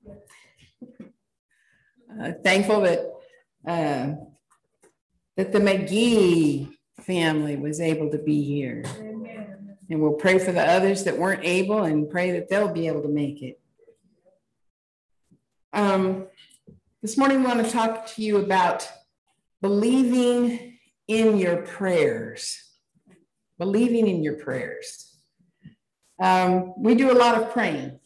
Thankful that that the McGee family was able to be here. Amen. And we'll pray for the others that weren't able and pray that they'll be able to make it. This morning we want to talk to you about believing in your prayers. Believing in your prayers. We do a lot of praying.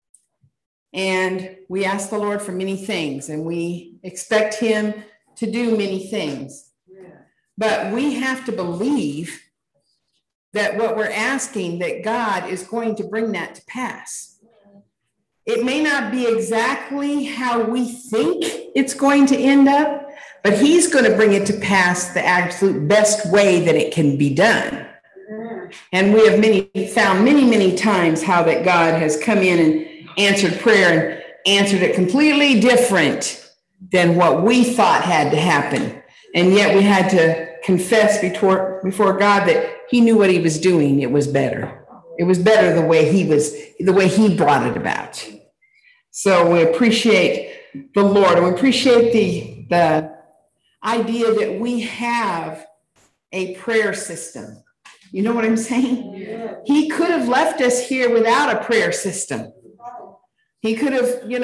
And we ask the Lord for many things, and we expect him to do many things. Yeah. But we have to believe that what we're asking, that God is going to bring that to pass. It may not be exactly how we think it's going to end up, but he's going to bring it to pass the absolute best way that it can be done. And we have found many times how that God has come in and answered prayer and answered it completely different than what we thought had to happen. And yet we had to confess before God that he knew what he was doing. It was better. It was better the way he brought it about. So we appreciate the Lord. We appreciate the idea that we have a prayer system. You know what I'm saying? Yeah. He could have left us here without a prayer system. He could have, in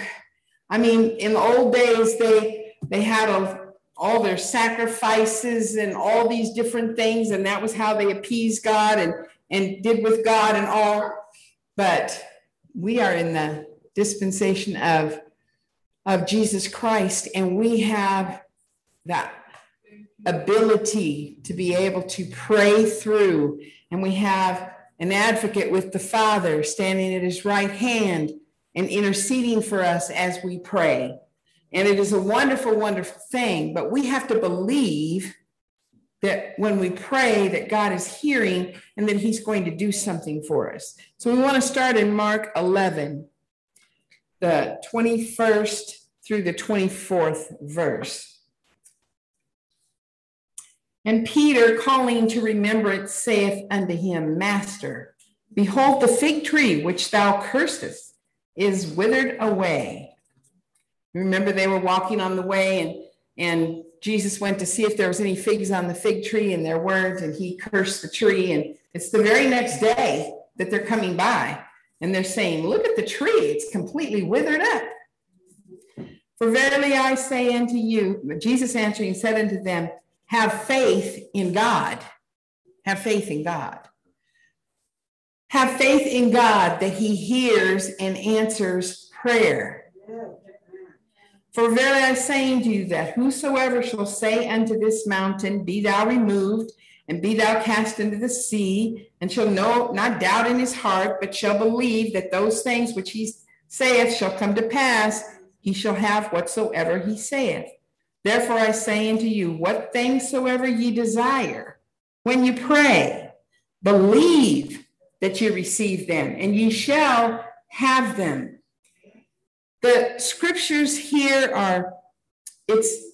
the old days, they had all their sacrifices and all these different things, and that was how they appeased God and did with God and all. But we are in the dispensation of Jesus Christ, and we have that ability to be able to pray through, and we have an advocate with the Father standing at his right hand and interceding for us as we pray. And it is a wonderful, wonderful thing, but we have to believe that when we pray that God is hearing and that he's going to do something for us. So we want to start in Mark 11, the 21st through the 24th verse. And Peter, calling to remembrance, saith unto him, Master, behold, the fig tree which thou cursedst is withered away. Remember, they were walking on the way, and Jesus went to see if there was any figs on the fig tree, and there weren't, and he cursed the tree. And it's the very next day that they're coming by, and they're saying, look at the tree, it's completely withered up. For verily I say unto you, Jesus answering said unto them, have faith in God. Have faith in God. Have faith in God that he hears and answers prayer. For verily I say unto you that whosoever shall say unto this mountain, be thou removed, and be thou cast into the sea, and shall not doubt in his heart, but shall believe that those things which he saith shall come to pass, he shall have whatsoever he saith. Therefore I say unto you, what things soever ye desire, when you pray, believe that you receive them, and ye shall have them. The scriptures here are, it's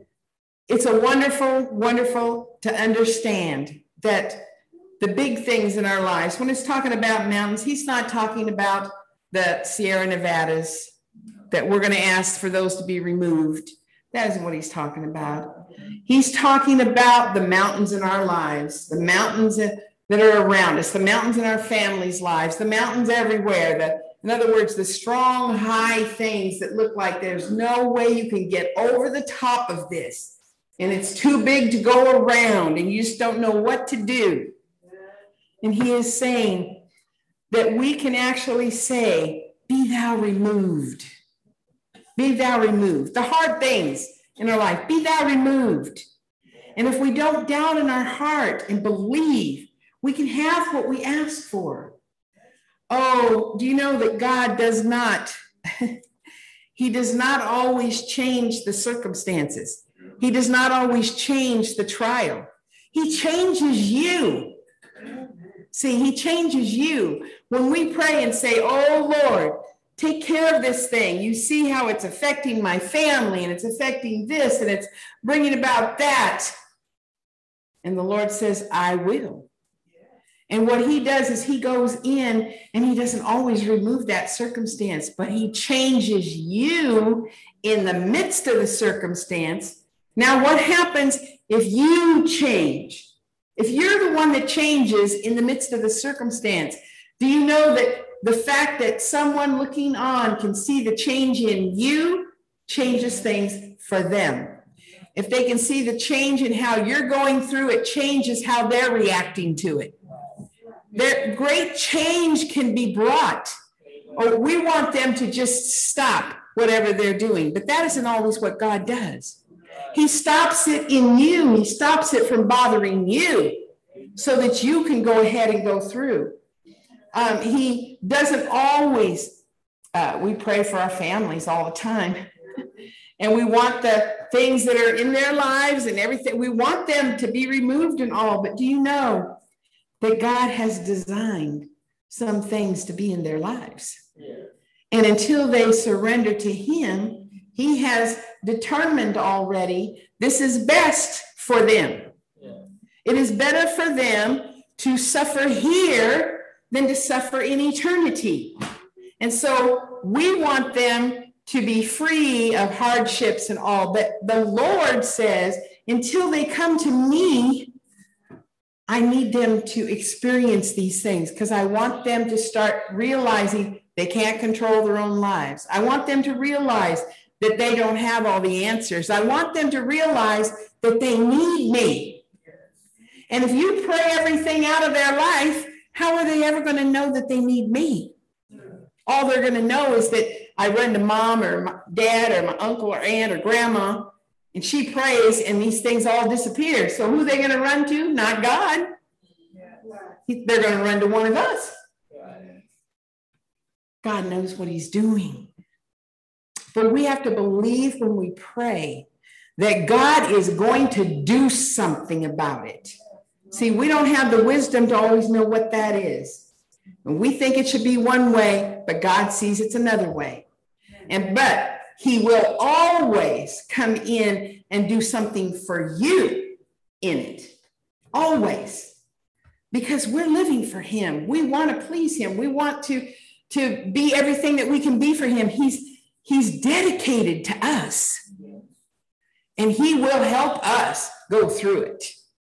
a wonderful, wonderful to understand that the big things in our lives, when it's talking about mountains, he's not talking about the Sierra Nevadas, that we're going to ask for those to be removed. That isn't what he's talking about. He's talking about the mountains in our lives, the mountains that are around us, the mountains in our families' lives, the mountains everywhere. In other words, the strong, high things that look like there's no way you can get over the top of this. And it's too big to go around, and you just don't know what to do. And he is saying that we can actually say, be thou removed. Be thou removed. The hard things in our life, be thou removed. And if we don't doubt in our heart and believe, we can have what we ask for. Oh, do you know that God does not, he does not always change the circumstances. He does not always change the trial. He changes you. See, he changes you. When we pray and say, oh, Lord, take care of this thing. You see how it's affecting my family, and it's affecting this, and it's bringing about that. And the Lord says, I will. And what he does is he goes in and he doesn't always remove that circumstance, but he changes you in the midst of the circumstance. Now, what happens if you change? If you're the one that changes in the midst of the circumstance, do you know that the fact that someone looking on can see the change in you changes things for them? If they can see the change in how you're going through, it changes how they're reacting to it. Their great change can be brought, or we want them to just stop whatever they're doing. But that isn't always what God does. He stops it in you. He stops it from bothering you so that you can go ahead and go through. He doesn't always, we pray for our families all the time. And we want the things that are in their lives and everything, we want them to be removed and all. But do you know that God has designed some things to be in their lives? Yeah. And until they surrender to him, he has determined already this is best for them. Yeah. It is better for them to suffer here than to suffer in eternity. And so we want them to be free of hardships and all. But the Lord says, until they come to me, I need them to experience these things because I want them to start realizing they can't control their own lives. I want them to realize that they don't have all the answers. I want them to realize that they need me. And if you pray everything out of their life, how are they ever going to know that they need me? All they're going to know is that I run to mom or my dad or my uncle or aunt or grandma, and she prays and these things all disappear. So who are they going to run to? Not God. They're going to run to one of us. God knows what he's doing. But we have to believe when we pray that God is going to do something about it. See, we don't have the wisdom to always know what that is. And we think it should be one way, but God sees it's another way. But he will always come in and do something for you in it. Always. Because we're living for him. We want to please him. We want to be everything that we can be for him. He's dedicated to us. And he will help us go through it.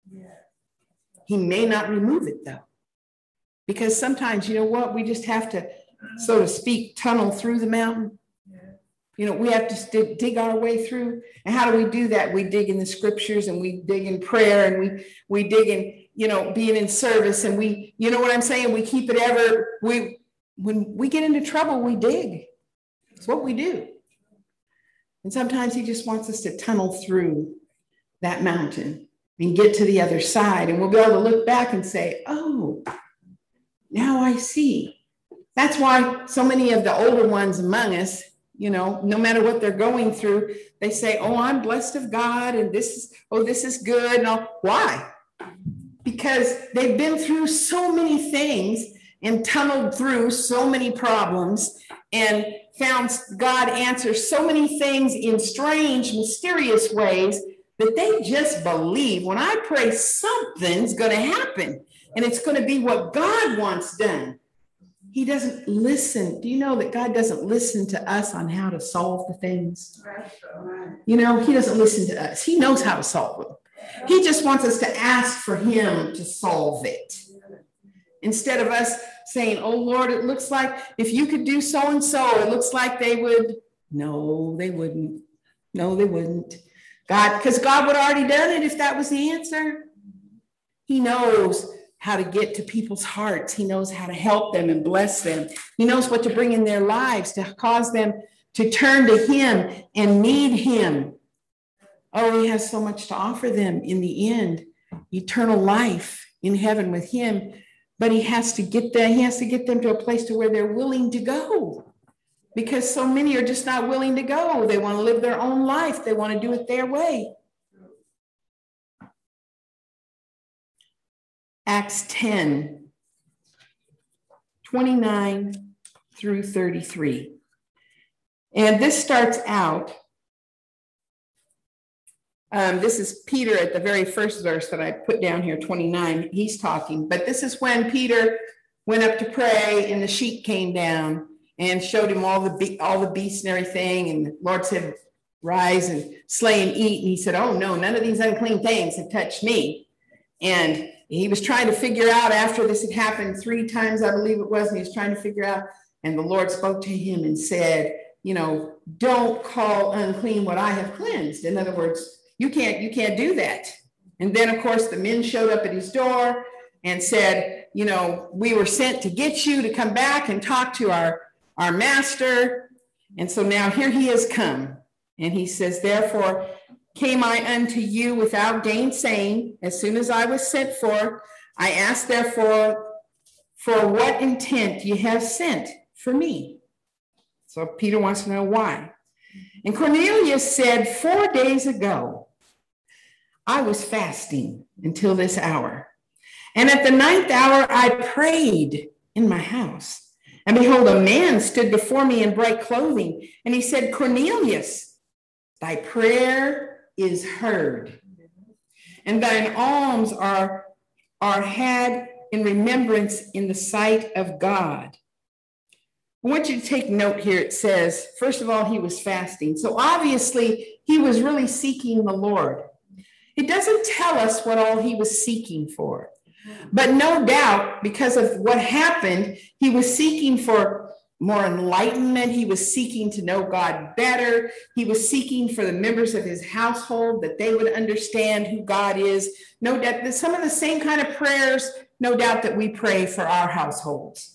He may not remove it, though. Because sometimes, you know what, we just have to, so to speak, tunnel through the mountain. You know, we have to dig our way through. And how do we do that? We dig in the scriptures and we dig in prayer and we dig in, you know, being in service. And we, you know what I'm saying? We keep it when we get into trouble, we dig. It's what we do. And sometimes he just wants us to tunnel through that mountain and get to the other side. And we'll be able to look back and say, oh, now I see. That's why so many of the older ones among us, you know, no matter what they're going through, they say, oh, I'm blessed of God and this is good. And all. Why? Because they've been through so many things and tunneled through so many problems and found God answer so many things in strange, mysterious ways that they just believe when I pray something's going to happen. And it's going to be what God wants done. He doesn't listen. Do you know that God doesn't listen to us on how to solve the things? You know, he doesn't listen to us. He knows how to solve them. He just wants us to ask for him to solve it. Instead of us saying, oh, Lord, it looks like if you could do so-and-so, it looks like they would. No, they wouldn't. No, they wouldn't. God, because God would have already done it if that was the answer. He knows how to get to people's hearts. He knows how to help them and bless them. He knows what to bring in their lives to cause them to turn to him and need him. Oh, he has so much to offer them in the end. Eternal life in heaven with him. But he has to get them to a place to where they're willing to go. Because so many are just not willing to go. They want to live their own life. They want to do it their way. Acts 10, 29 through 33. And this starts out This is Peter at the very first verse that I put down here, 29. He's talking, but this is when Peter went up to pray, and the sheet came down and showed him all the beasts and everything. And the Lord said, "Rise and slay and eat." And he said, "Oh no, none of these unclean things have touched me." And he was trying to figure out, after this had happened 3 times, I believe it was, and he was trying to figure out. And the Lord spoke to him and said, "Don't call unclean what I have cleansed." In other words, you can't do that. And then, of course, the men showed up at his door and said, "We were sent to get you to come back and talk to our master." And so now here he has come. And he says, "Therefore came I unto you without gainsaying, as soon as I was sent for. I asked therefore, for what intent you have sent for me." So Peter wants to know why. And Cornelius said, 4 days ago, I was fasting until this hour. And at the 9th hour, I prayed in my house. And behold, a man stood before me in bright clothing. And he said, "Cornelius, thy prayer is heard, and thine alms are had in remembrance in the sight of God." I want you to take note here. It says, first of all, he was fasting. So obviously, he was really seeking the Lord. It doesn't tell us what all he was seeking for. But no doubt, because of what happened, he was seeking for more enlightenment. He was seeking to know God better. He was seeking for the members of his household, that they would understand who God is. No doubt, some of the same kind of prayers, no doubt, that we pray for our households.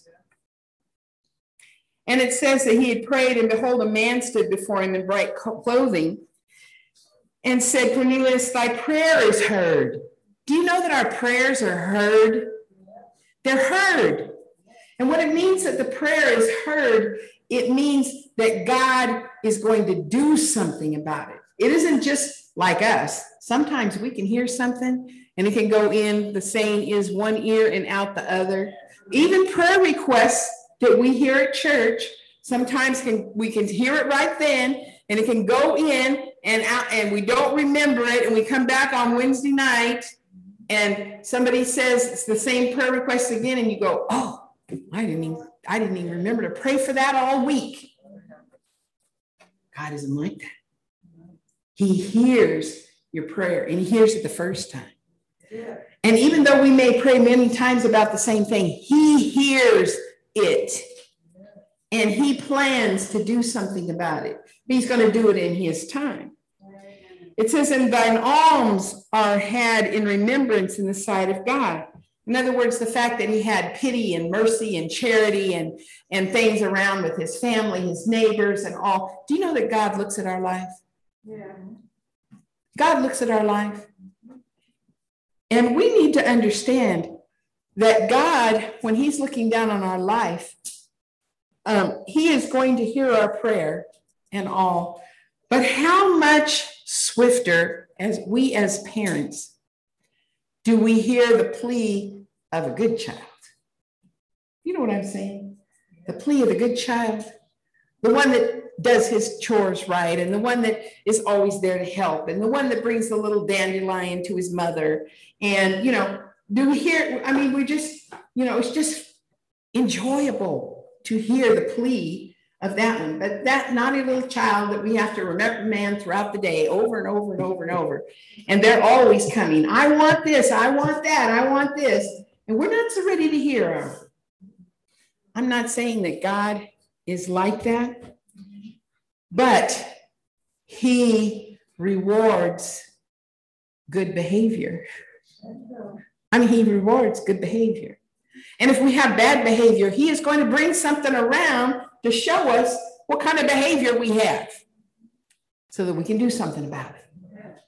And it says that he had prayed, and behold, a man stood before him in bright clothing and said, "Cornelius, thy prayer is heard." Do you know that our prayers are heard? They're heard. And what it means that the prayer is heard, it means that God is going to do something about it. It isn't just like us. Sometimes we can hear something and it can go in, the saying is, one ear and out the other. Even prayer requests that we hear at church, sometimes we can hear it right then, and it can go in and out, and we don't remember it, and we come back on Wednesday night, and somebody says it's the same prayer request again, and you go, "Oh, I didn't even remember to pray for that all week." God isn't like that. He hears your prayer, and he hears it the first time. And even though we may pray many times about the same thing, he hears it, and he plans to do something about it. He's going to do it in his time. It says, "And thine alms are had in remembrance in the sight of God." In other words, the fact that he had pity and mercy and charity and things around with his family, his neighbors, and all. Do you know that God looks at our life? Yeah. God looks at our life. And we need to understand that God, when he's looking down on our life, he is going to hear our prayer and all. But how much swifter, as parents, do we hear the plea of a good child? You know what I'm saying? The plea of the good child. The one that does his chores right, and the one that is always there to help, and the one that brings the little dandelion to his mother. And, do we hear, we just, it's just enjoyable to hear the plea of that one. But that naughty little child that we have to reprimand throughout the day over and over and over and over. And they're always coming. "I want this, I want that, I want this." And we're not so ready to hear them. I'm not saying that God is like that, but he rewards good behavior. He rewards good behavior. And if we have bad behavior, he is going to bring something around to show us what kind of behavior we have so that we can do something about it.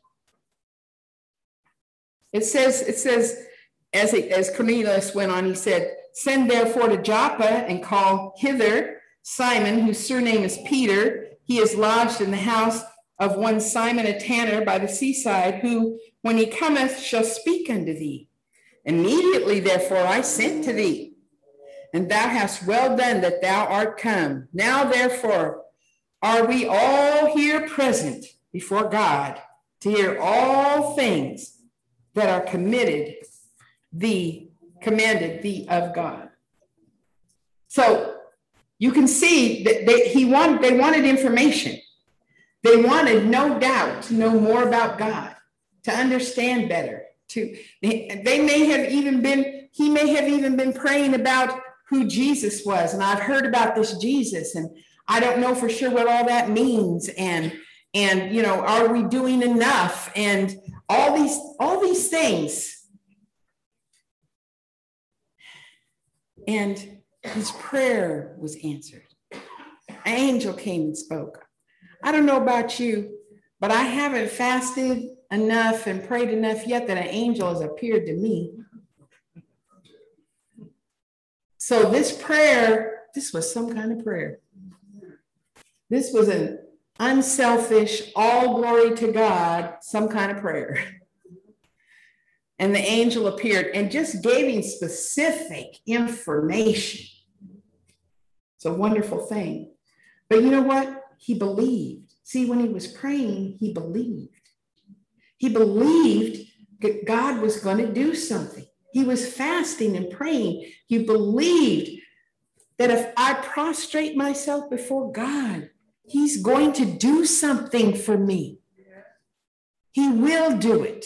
It says, as Cornelius went on, he said, "Send therefore to Joppa and call hither Simon, whose surname is Peter. He is lodged in the house of one Simon, a tanner by the seaside, who, when he cometh, shall speak unto thee. Immediately, therefore, I sent to thee, and thou hast well done that thou art come. Now, therefore, are we all here present before God to hear all things that are commanded thee of God. So you can see that they wanted information. They wanted, no doubt, to know more about God, to understand better. He may have even been praying about who Jesus was. And I've heard about this Jesus, and I don't know for sure what all that means. And are we doing enough? And all these things. And his prayer was answered. An angel came and spoke. I don't know about you, but I haven't fasted enough and prayed enough yet that an angel has appeared to me. So this prayer, this was some kind of prayer. This was an unselfish, all glory to God, some kind of prayer. And the angel appeared and just gave him specific information. It's a wonderful thing. But you know what? He believed. See, when he was praying, he believed. He believed that God was going to do something. He was fasting and praying. He believed that if I prostrate myself before God, he's going to do something for me. He will do it.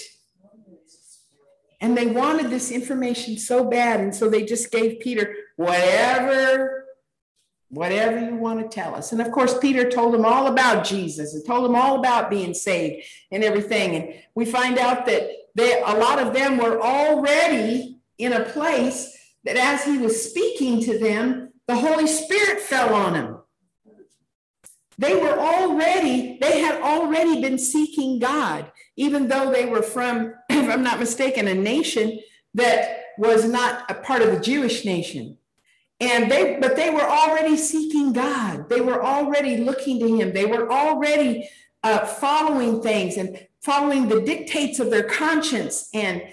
And they wanted this information so bad. And so they just gave Peter whatever you want to tell us. And of course, Peter told them all about Jesus and told them all about being saved and everything. And we find out that a lot of them were already in a place that as he was speaking to them, the Holy Spirit fell on them. They had already been seeking God, even though they were from, if I'm not mistaken, a nation that was not a part of the Jewish nation. But they were already seeking God. They were already looking to him. They were already following things and following the dictates of their conscience and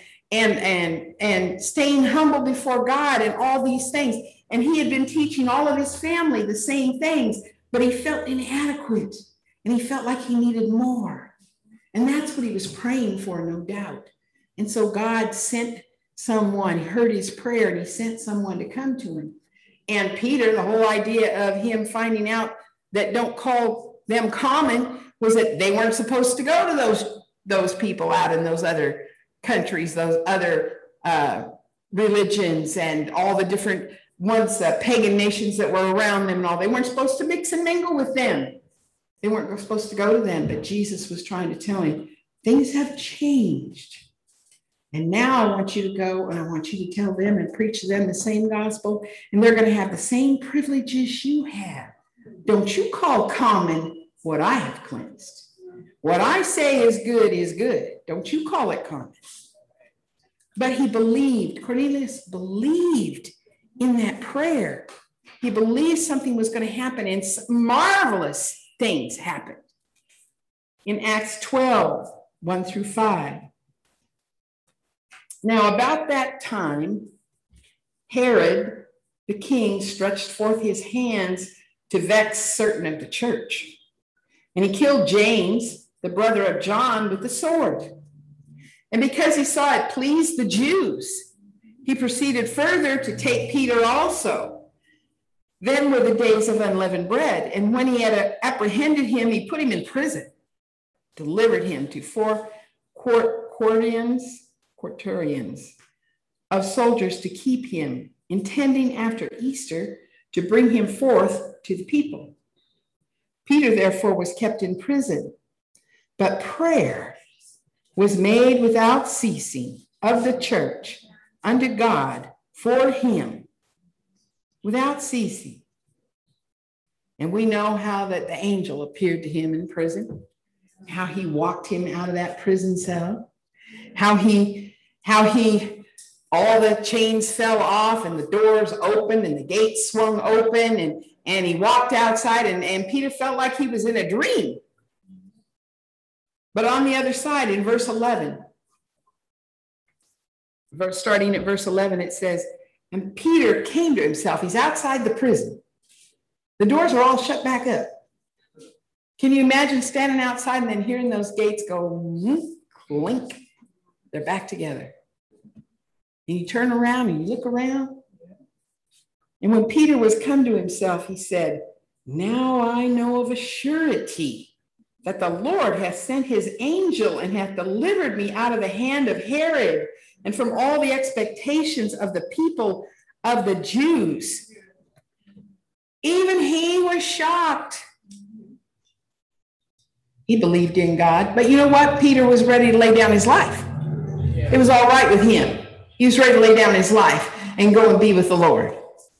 staying humble before God and all these things. And he had been teaching all of his family the same things, but he felt inadequate and he felt like he needed more. And that's what he was praying for, no doubt. And so God sent someone, heard his prayer, and he sent someone to come to him. And Peter, the whole idea of him finding out that don't call them common was that they weren't supposed to go to those people out in those other countries, those other religions and all the different ones, pagan nations that were around them and all. They weren't supposed to mix and mingle with them. They weren't supposed to go to them, but Jesus was trying to tell him, things have changed. And now I want you to go and I want you to tell them and preach to them the same gospel, and they're going to have the same privileges you have. Don't you call common what I have cleansed. What I say is good is good. Don't you call it common. But he believed, Cornelius believed in that prayer. He believed something was going to happen, and marvelous things happened. In Acts 12, 1 through 5. Now, about that time, Herod, the king, stretched forth his hands to vex certain of the church. And he killed James, the brother of John, with the sword. And because he saw it pleased the Jews, he proceeded further to take Peter also. Then were the days of unleavened bread. And when he had apprehended him, he put him in prison, delivered him to 4 quaternions of soldiers to keep him, intending after Easter to bring him forth to the people. Peter, therefore, was kept in prison, but prayer was made without ceasing of the church unto God for him, without ceasing. And we know how that the angel appeared to him in prison, how he walked him out of that prison cell, how all the chains fell off and the doors opened and the gates swung open and he walked outside and Peter felt like he was in a dream. But on the other side, in verse 11, starting at verse 11, it says, and Peter came to himself. He's outside the prison. The doors are all shut back up. Can you imagine standing outside and then hearing those gates go clink? They're back together. And you turn around and you look around. And when Peter was come to himself, he said, now I know of a surety that the Lord hath sent his angel and hath delivered me out of the hand of Herod and from all the expectations of the people of the Jews. Even he was shocked. He believed in God. But you know what? Peter was ready to lay down his life. It was all right with him. He was ready to lay down his life and go and be with the Lord.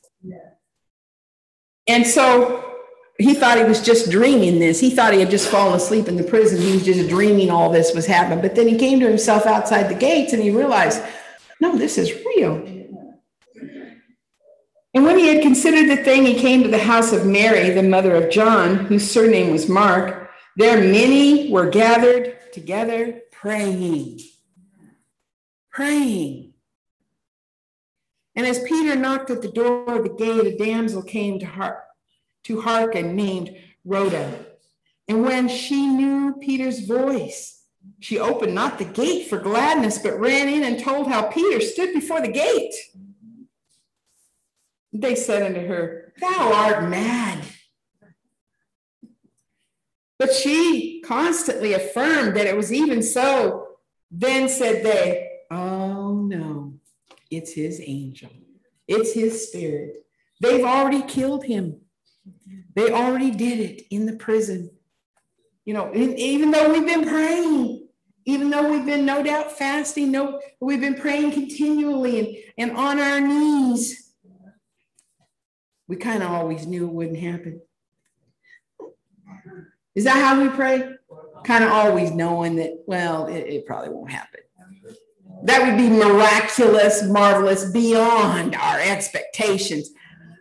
And so he thought he was just dreaming this. He thought he had just fallen asleep in the prison. He was just dreaming all this was happening. But then he came to himself outside the gates and he realized, no, this is real. And when he had considered the thing, he came to the house of Mary, the mother of John, whose surname was Mark. There many were gathered together praying. And as Peter knocked at the door of the gate, a damsel came to hearken, named Rhoda. And when she knew Peter's voice, she opened not the gate for gladness, but ran in and told how Peter stood before the gate. They said unto her, thou art mad. But she constantly affirmed that it was even so. Then said they, oh no, it's his angel. It's his spirit. They've already killed him. They already did it in the prison. You know, even though we've been praying, even though we've been no doubt fasting, we've been praying continually and on our knees, we kind of always knew it wouldn't happen. Is that how we pray? Kind of always knowing that, well, it probably won't happen. That would be miraculous, marvelous, beyond our expectations.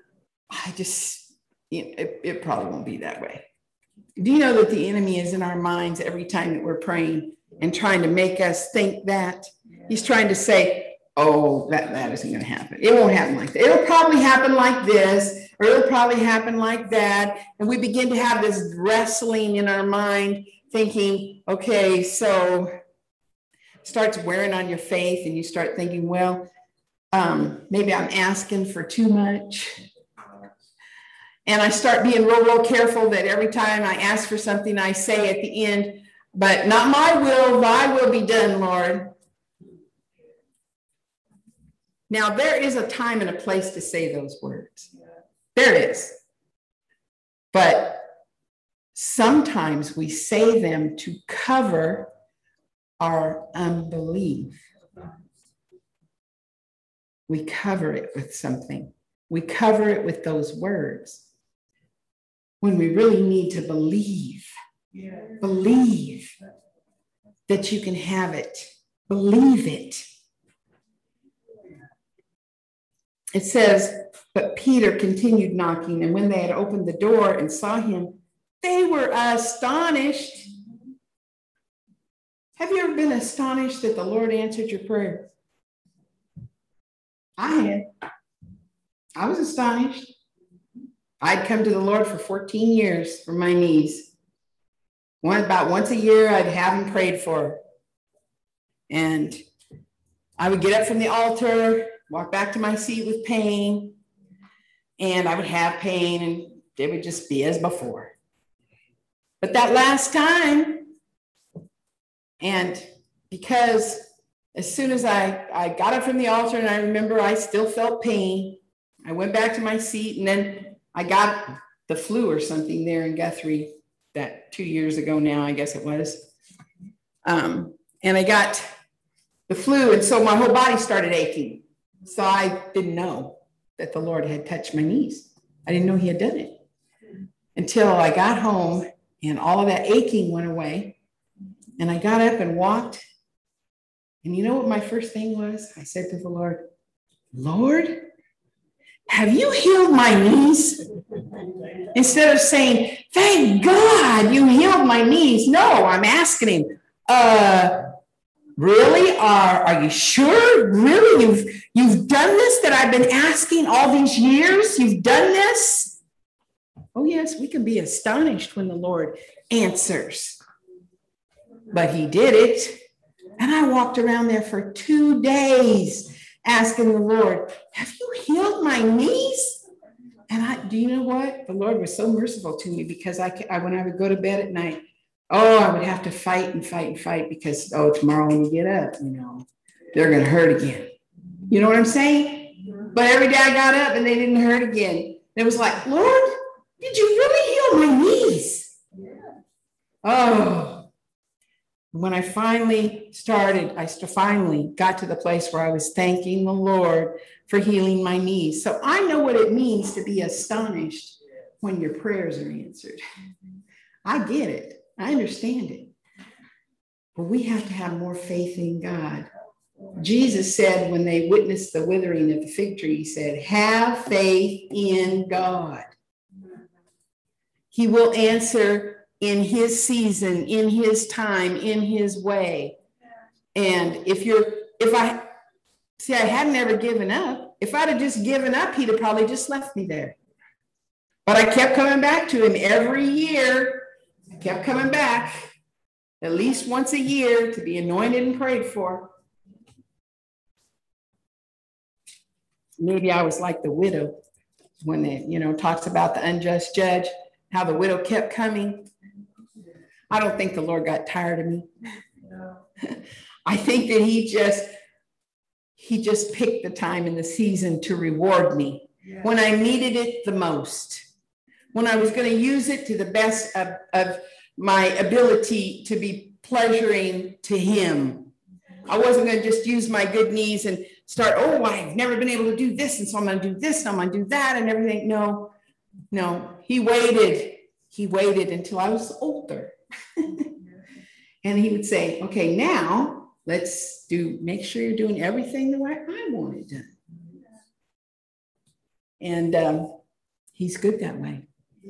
It probably won't be that way. Do you know that the enemy is in our minds every time that we're praying and trying to make us think that? He's trying to say, oh, that isn't going to happen. It won't happen like that. It'll probably happen like this, or it'll probably happen like that. And we begin to have this wrestling in our mind, thinking, okay, so starts wearing on your faith, and you start thinking, well, maybe I'm asking for too much. And I start being real careful that every time I ask for something, I say at the end, but not my will, thy will be done, Lord. Now, there is a time and a place to say those words. There is. But sometimes we say them to cover our unbelief. We cover it with something. We cover it with those words when we really need to believe. Believe that you can have it. Believe it. It says, but Peter continued knocking, and when they had opened the door and saw him, they were astonished. Have you ever been astonished that the Lord answered your prayer? I had. I was astonished. I'd come to the Lord for 14 years for my knees. About once a year, I'd have him prayed for. And I would get up from the altar, walk back to my seat with pain, and I would have pain, and it would just be as before. But that last time, and because as soon as I got up from the altar, and I remember I still felt pain, I went back to my seat, and then I got the flu or something there in Guthrie that 2 years ago now, I guess it was. And I got the flu, and so my whole body started aching. So I didn't know that the Lord had touched my knees. I didn't know he had done it until I got home, and all of that aching went away. And I got up and walked. And you know what my first thing was? I said to the Lord, Lord, have you healed my knees? Instead of saying, thank God you healed my knees. No, I'm asking him, really? Are you sure? Really? You've done this that I've been asking all these years? You've done this? Oh, yes, we can be astonished when the Lord answers. But he did it. And I walked around there for 2 days asking the Lord, have you healed my knees? And do you know what? The Lord was so merciful to me because when I would go to bed at night, I would have to fight because, tomorrow when you get up, they're going to hurt again. You know what I'm saying? But every day I got up and they didn't hurt again. It was like, Lord, did you really heal my knees? Oh. When I finally finally got to the place where I was thanking the Lord for healing my knees. So I know what it means to be astonished when your prayers are answered. I get it. I understand it. But we have to have more faith in God. Jesus said when they witnessed the withering of the fig tree, he said, have faith in God. He will answer in his season, in his time, in his way. And I hadn't ever given up. If I'd have just given up, he'd have probably just left me there. But I kept coming back to him every year. I kept coming back at least once a year to be anointed and prayed for. Maybe I was like the widow when it, talks about the unjust judge, how the widow kept coming. I don't think the Lord got tired of me. No. I think that he just picked the time in the season to reward me when I needed it the most, when I was going to use it to the best of my ability to be pleasuring to him. I wasn't going to just use my good knees and start, I've never been able to do this, and so I'm going to do this, and I'm going to do that, and everything. No, he waited. He waited until I was older. And he would say, okay, now let's make sure you're doing everything the way I want it done. And he's good that way.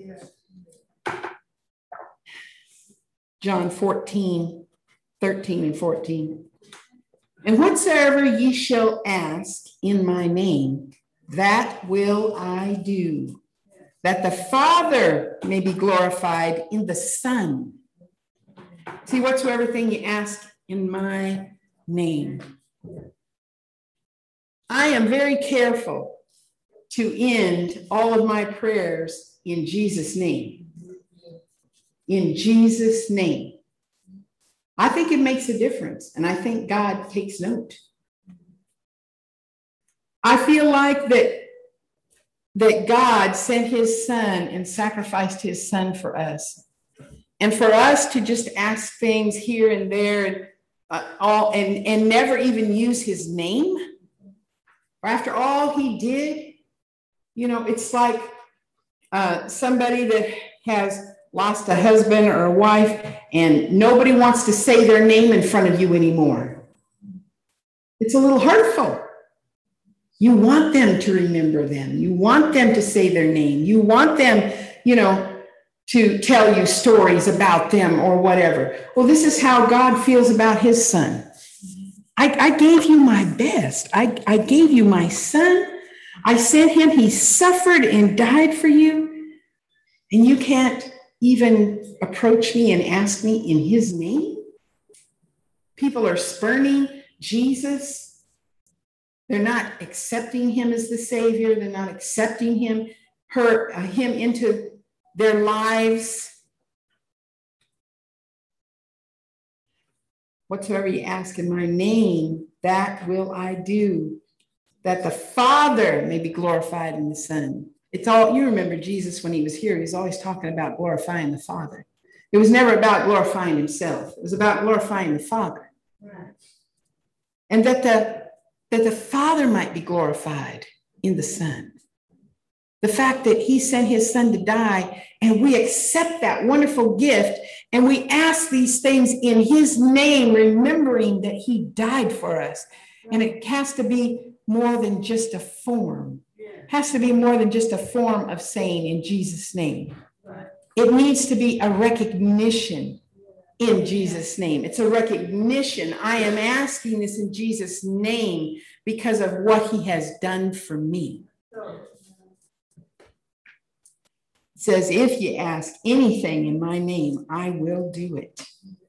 John 14, 13 and 14. And whatsoever ye shall ask in my name, that will I do, that the Father may be glorified in the Son. See, whatsoever thing you ask in my name. I am very careful to end all of my prayers in Jesus' name. In Jesus' name. I think it makes a difference, and I think God takes note. I feel like that God sent his son and sacrificed his son for us. And for us to just ask things here and there and never even use his name, after all he did, it's like somebody that has lost a husband or a wife and nobody wants to say their name in front of you anymore. It's a little hurtful. You want them to remember them. You want them to say their name. You want them, to tell you stories about them or whatever. Well, this is how God feels about his son. I gave you my best. I gave you my son. I sent him. He suffered and died for you. And you can't even approach me and ask me in his name? People are spurning Jesus. They're not accepting him as the Savior. They're not accepting him into their lives. Whatsoever you ask in my name, that will I do, that the Father may be glorified in the Son. It's all, you remember Jesus when he was here, he was always talking about glorifying the Father. It was never about glorifying himself. It was about glorifying the Father. Right. And that the Father might be glorified in the Son. The fact that he sent his son to die, and we accept that wonderful gift, and we ask these things in his name, remembering that he died for us. And it has to be more than just a form. It has to be more than just a form of saying in Jesus' name. It needs to be a recognition in Jesus' name. It's a recognition. I am asking this in Jesus' name because of what he has done for me. It says, if you ask anything in my name, I will do it.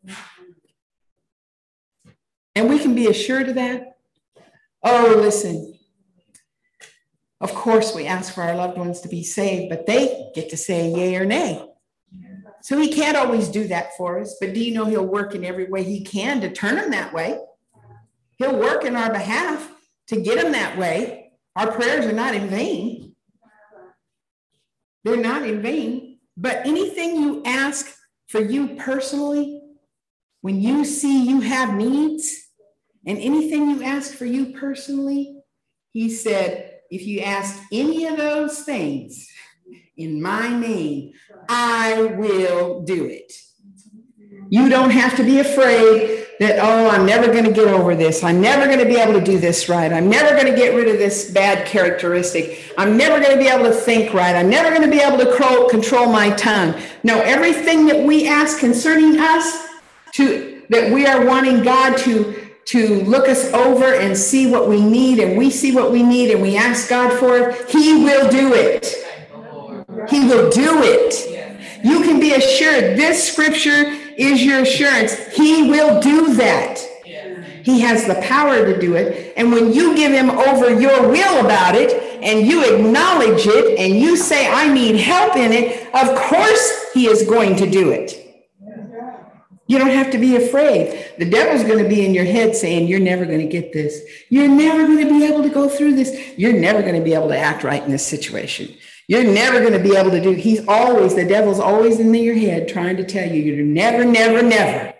And we can be assured of that. Oh, listen. Of course, we ask for our loved ones to be saved, but they get to say yay or nay. So he can't always do that for us, but do you know he'll work in every way he can to turn them that way? He'll work in our behalf to get them that way. Our prayers are not in vain. They're not in vain. But anything you ask for you personally, when you see you have needs, and anything you ask for you personally, he said, if you ask any of those things in my name, I will do it. You don't have to be afraid that, oh, I'm never going to get over this. I'm never going to be able to do this right. I'm never going to get rid of this bad characteristic. I'm never going to be able to think right. I'm never going to be able to control my tongue. No, everything that we ask concerning us, that we are wanting God to look us over and see what we need, and we see what we need and we ask God for it, he will do it. He will do it. You can be assured this scripture is your assurance. He will do that. He has the power to do it. And when you give him over your will about it and you acknowledge it and you say, I need help in it, of course he is going to do it. You don't have to be afraid. The devil's going to be in your head saying, you're never going to get this. You're never going to be able to go through this. You're never going to be able to act right in this situation. You're never going to be able to do. The devil's always in your head trying to tell you, you're never, never, never.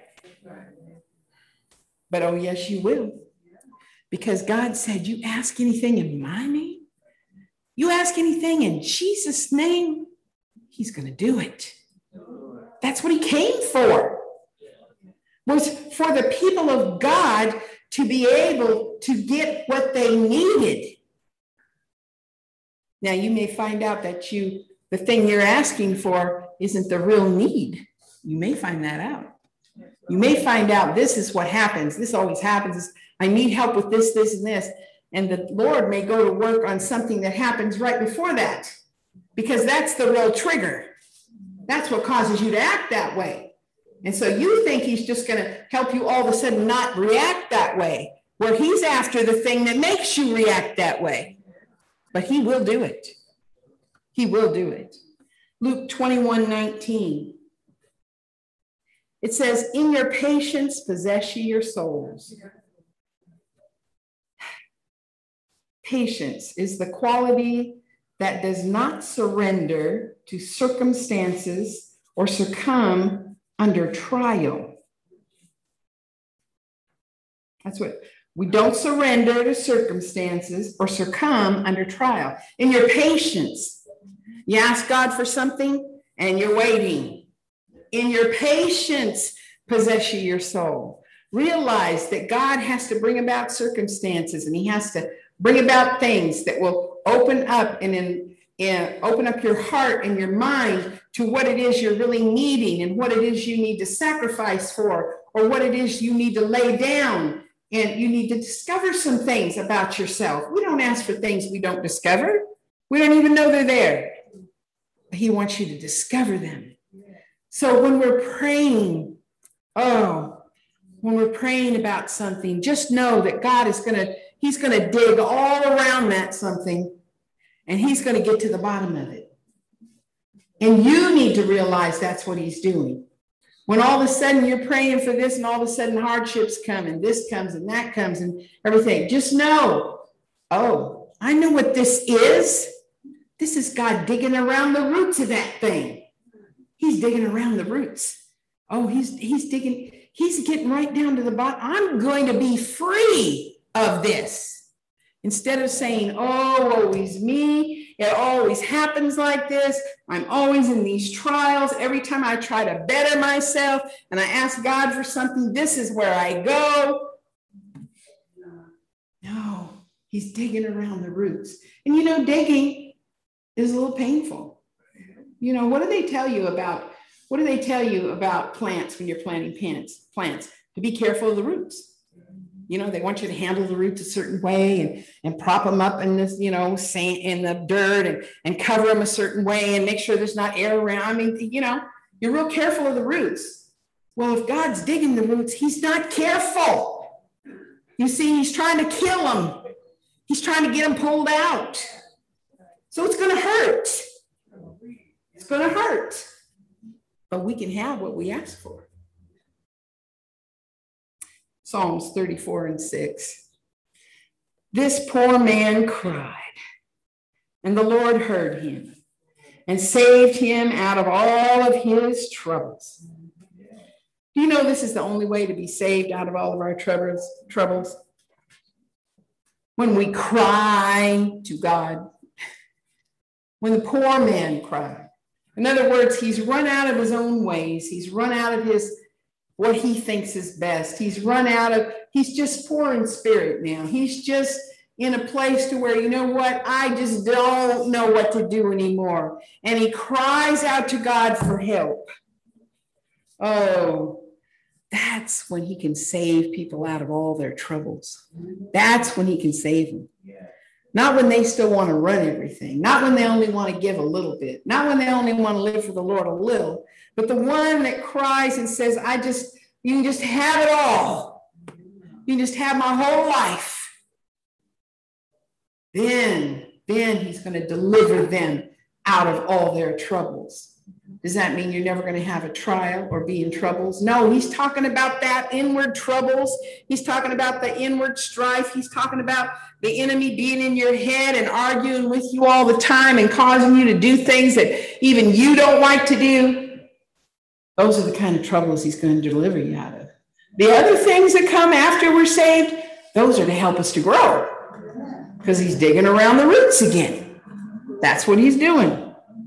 But oh, yes, you will. Because God said, you ask anything in my name, you ask anything in Jesus' name, he's going to do it. That's what he came for. Was for the people of God to be able to get what they needed. Now, you may find out that the thing you're asking for isn't the real need. You may find that out. You may find out this is what happens. This always happens. I need help with this, this, and this. And the Lord may go to work on something that happens right before that, because that's the real trigger. That's what causes you to act that way. And so you think he's just going to help you all of a sudden not react that way, where he's after the thing that makes you react that way. But he will do it. He will do it. Luke 21:19. It says, in your patience, possess ye your souls. Patience is the quality that does not surrender to circumstances or succumb under trial. That's what we don't surrender to circumstances or succumb under trial. In your patience, you ask God for something and you're waiting. In your patience, possess ye your soul. Realize that God has to bring about circumstances, and he has to bring about things that will open up and open up your heart and your mind to what it is you're really needing and what it is you need to sacrifice for, or what it is you need to lay down, and you need to discover some things about yourself. We don't ask for things we don't discover. We don't even know they're there. But he wants you to discover them. So when we're praying, when we're praying about something, just know that God is he's going to dig all around that something, and he's going to get to the bottom of it. And you need to realize that's what he's doing. When all of a sudden you're praying for this and all of a sudden hardships come and this comes and that comes and everything, just know, oh, I know what this is. This is God digging around the roots of that thing. He's digging around the roots. Oh, he's digging, he's getting right down to the bottom. I'm going to be free of this. Instead of saying, oh, always me, it always happens like this. I'm always in these trials. Every time I try to better myself and I ask God for something, this is where I go. No, he's digging around the roots. And digging is a little painful. What do they tell you about plants when you're planting plants? To be careful of the roots. They want you to handle the roots a certain way and prop them up in this, sand, in the dirt and cover them a certain way and make sure there's not air around. I mean, you're real careful of the roots. Well, if God's digging the roots, he's not careful. You see, he's trying to kill them. He's trying to get them pulled out. So it's going to hurt. It's going to hurt. But we can have what we ask for. Psalms 34:6. This poor man cried, and the Lord heard him and saved him out of all of his troubles. Do you know this is the only way to be saved out of all of our troubles? When we cry to God. When the poor man cried. In other words, he's run out of his own ways. He's run out of what he thinks is best. He's just poor in spirit now. He's just in a place to where, I just don't know what to do anymore. And he cries out to God for help. Oh, that's when he can save people out of all their troubles. That's when he can save them. Not when they still want to run everything. Not when they only want to give a little bit. Not when they only want to live for the Lord a little. But the one that cries and says, you can just have it all. You can just have my whole life. Then he's going to deliver them out of all their troubles. Does that mean you're never going to have a trial or be in troubles? No, he's talking about that inward troubles. He's talking about the inward strife. He's talking about the enemy being in your head and arguing with you all the time and causing you to do things that even you don't like to do. Those are the kind of troubles he's going to deliver you out of. The other things that come after we're saved, those are to help us to grow because he's digging around the roots again. That's what he's doing.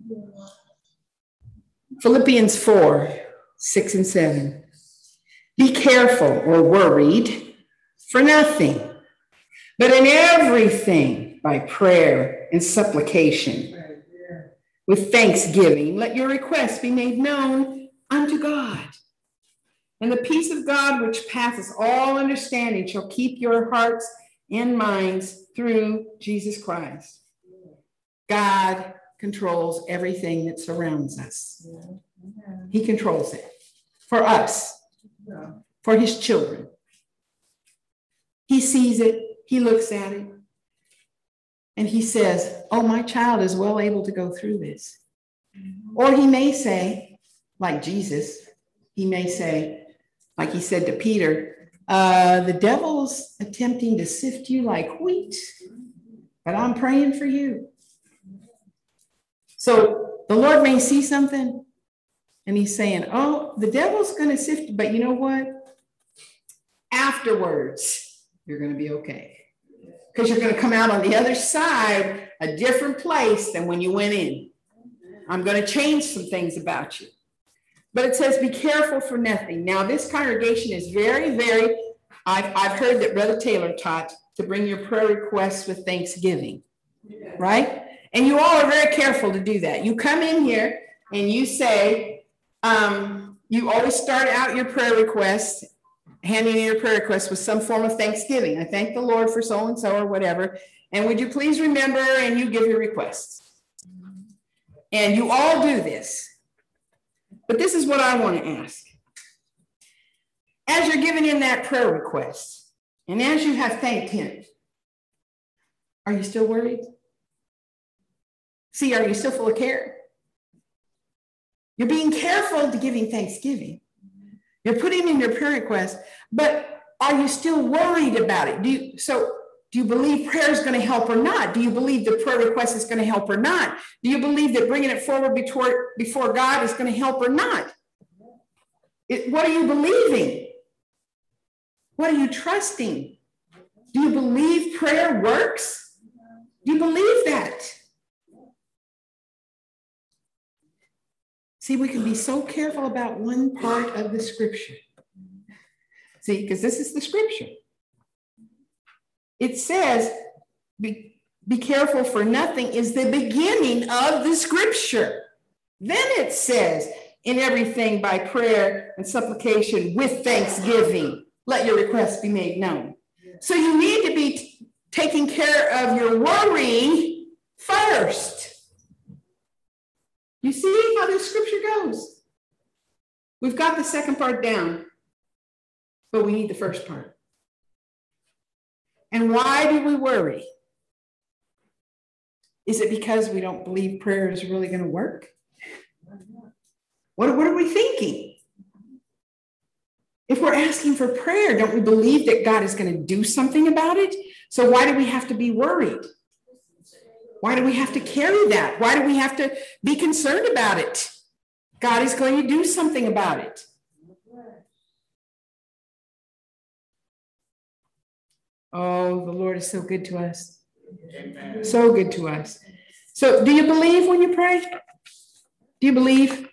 Philippians 4:6-7. Be careful or worried for nothing, but in everything by prayer and supplication. With thanksgiving, let your requests be made known unto God. And the peace of God, which passeth all understanding, shall keep your hearts and minds through Jesus Christ. God controls everything that surrounds us. He controls it for us, for his children. He sees it, he looks at it, and he says, oh, my child is well able to go through this. Or he may say, like Jesus, he may say, like he said to Peter, the devil's attempting to sift you like wheat, but I'm praying for you. So the Lord may see something and he's saying, oh, the devil's going to sift you, but you know what? Afterwards, you're going to be okay. Because you're going to come out on the other side a different place than when you went in. I'm going to change some things about you. But it says, be careful for nothing. Now, this congregation is very, very, I've heard that Brother Taylor taught to bring your prayer requests with thanksgiving, right? And you all are very careful to do that. You come in here and you say, you always start out your prayer request, handing in your prayer request with some form of thanksgiving. I thank the Lord for so-and-so or whatever. And would you please remember, and you give your requests. And you all do this. But this is what I want to ask. As you're giving in that prayer request, and as you have thanked him, are you still worried? See, are you still full of care? You're being careful to give him thanksgiving. You're putting in your prayer request, but are you still worried about it? Do you believe prayer is going to help or not? Do you believe the prayer request is going to help or not? Do you believe that bringing it forward before God is going to help or not? What are you believing? What are you trusting? Do you believe prayer works? Do you believe that? See, we can be so careful about one part of the scripture. See, because this is the scripture. It says, be careful for nothing is the beginning of the scripture. Then it says, in everything by prayer and supplication with thanksgiving, let your requests be made known. So you need to be taking care of your worry first. You see how this scripture goes? We've got the second part down, but we need the first part. And why do we worry? Is it because we don't believe prayer is really going to work? What are we thinking? If we're asking for prayer, don't we believe that God is going to do something about it? So why do we have to be worried? Why do we have to carry that? Why do we have to be concerned about it? God is going to do something about it. Oh, the Lord is so good to us. Amen. So good to us. So do you believe when you pray? Do you believe?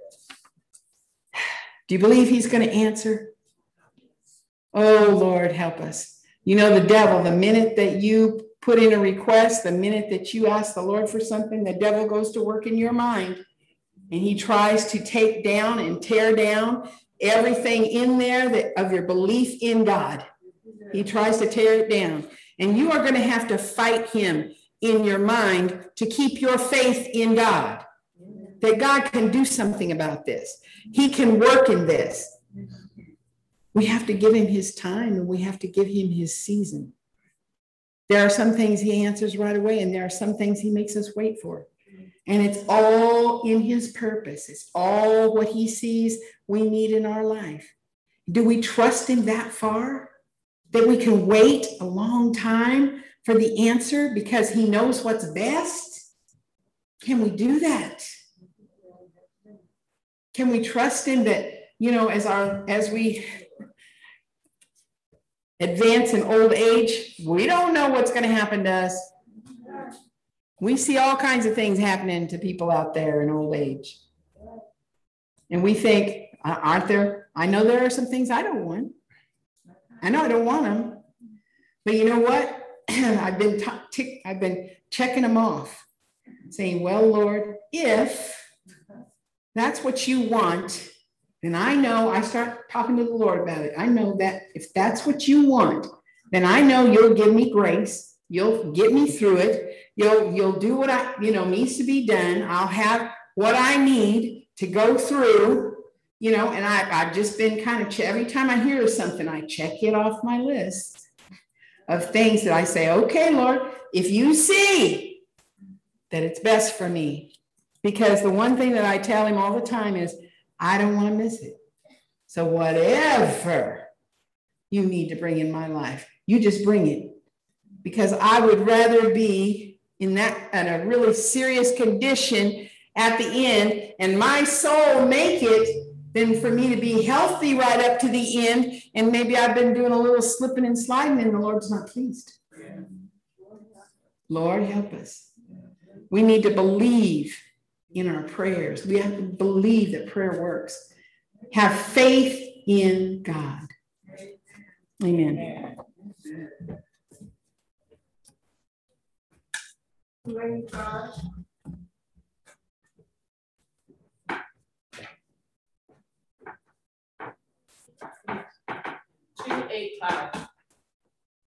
Do you believe he's going to answer? Oh, Lord, help us. You know, the devil, the minute that you put in a request, the minute that you ask the Lord for something, the devil goes to work in your mind. And he tries to take down and tear down everything in there that of your belief in God. He tries to tear it down. And you are going to have to fight him in your mind to keep your faith in God. That God can do something about this. He can work in this. We have to give him his time and we have to give him his season. There are some things he answers right away, and there are some things he makes us wait for. And it's all in his purpose. It's all what he sees we need in our life. Do we trust him that far? That we can wait a long time for the answer because he knows what's best? Can we do that? Can we trust him that, you know, as we advance in old age, we don't know what's going to happen to us. We see all kinds of things happening to people out there in old age. And we think, aren't there? I know there are some things I don't want. I know I don't want them. But you know what? I've been checking them off, saying, well, Lord, if that's what you want, then I know, I start talking to the Lord about it. I know that if that's what you want, then I know you'll give me grace. You'll get me through it. You'll do what needs to be done. I'll have what I need to go through, and I've just been kind of, every time I hear something, I check it off my list of things that I say, okay, Lord, if you see that it's best for me, because the one thing that I tell him all the time is, I don't want to miss it. So whatever you need to bring in my life, you just bring it, because I would rather be in a really serious condition at the end and my soul make it than for me to be healthy right up to the end. And maybe I've been doing a little slipping and sliding and the Lord's not pleased. Lord, help us. We need to believe in our prayers. We have to believe that prayer works. Have faith in God. Amen. Two, 8, 5.